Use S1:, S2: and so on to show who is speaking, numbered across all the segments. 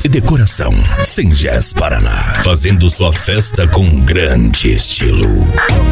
S1: e decoração. Sengés Paraná, fazendo sua festa com grande estilo.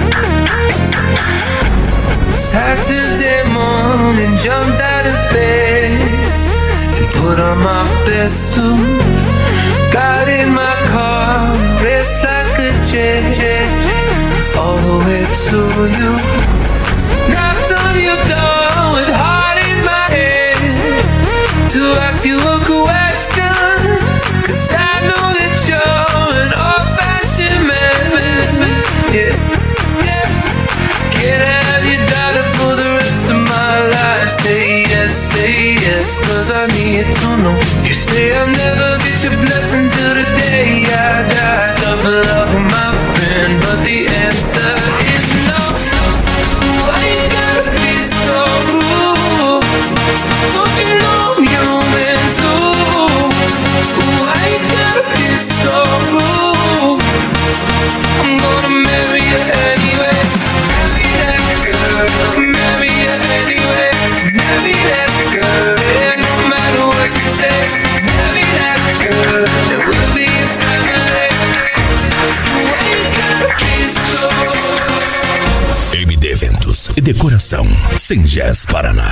S2: Saturday morning, jumped out of bed and put on my best suit. Got in my car, raced like a jet, all the way to you. Knocked on your door with heart in my head to ask you a question, 'cause I know that you're an old-fashioned man. Yeah, yeah. Can I have your daughter for the rest of my life? Say yes, 'cause I need to know. You say I'll never get your blessing till the day I die. Tough love, my friend, but the answer is no. Why you gotta be so rude? Don't you know I'm human too? Why you gotta be so rude? I'm gonna marry you anyway. Marry that girl, marry you anyway. Marry that girl, and no matter what you say, marry that girl, and we'll be a family. Why you gotta be so rude?
S1: MD Eventos e decoração. Sengés Paraná.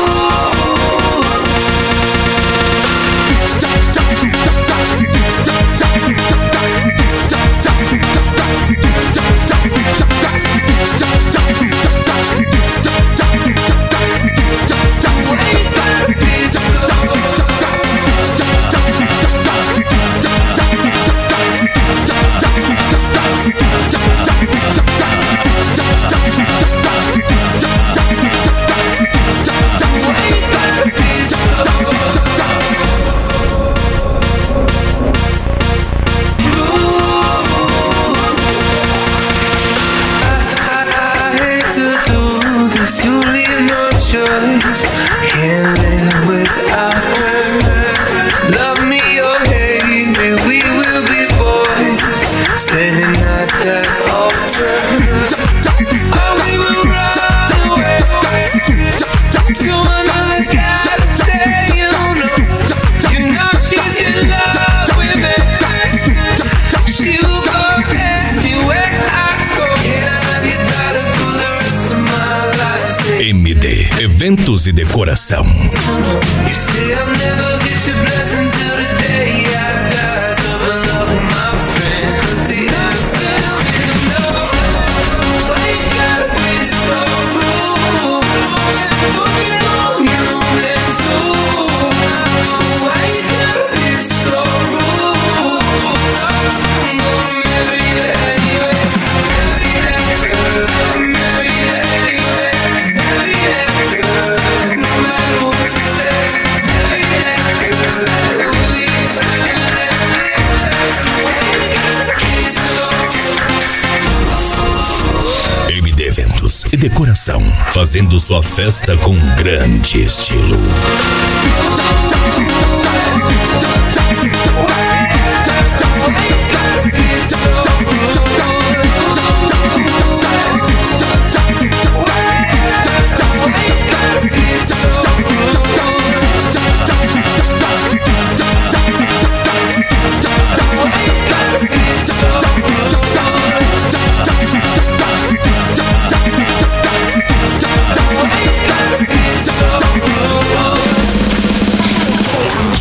S2: You leave no choice, can't live without her. Love me or hate me, we will be boys, standing at that altar. Oh, we will run away to another guy to say you know she's in love with me. She will go anywhere I go. Can I have your daughter for the rest of my life?
S1: MD Eventos e decoração.
S2: You say I'll never get your blessing till the day I die. Tough love, my friend, 'cause the answer is no. Why you gotta be so rude? Don't you know I'm human too? Why you gotta be so rude? I'm gonna marry you anyway. Marry that girl, marry you anyway. Marry that girl, no matter what you say. Marry that girl, we'll be a family. Why you gotta be so
S1: MD Eventos e decoração, fazendo sua festa com grande estilo.
S2: rude?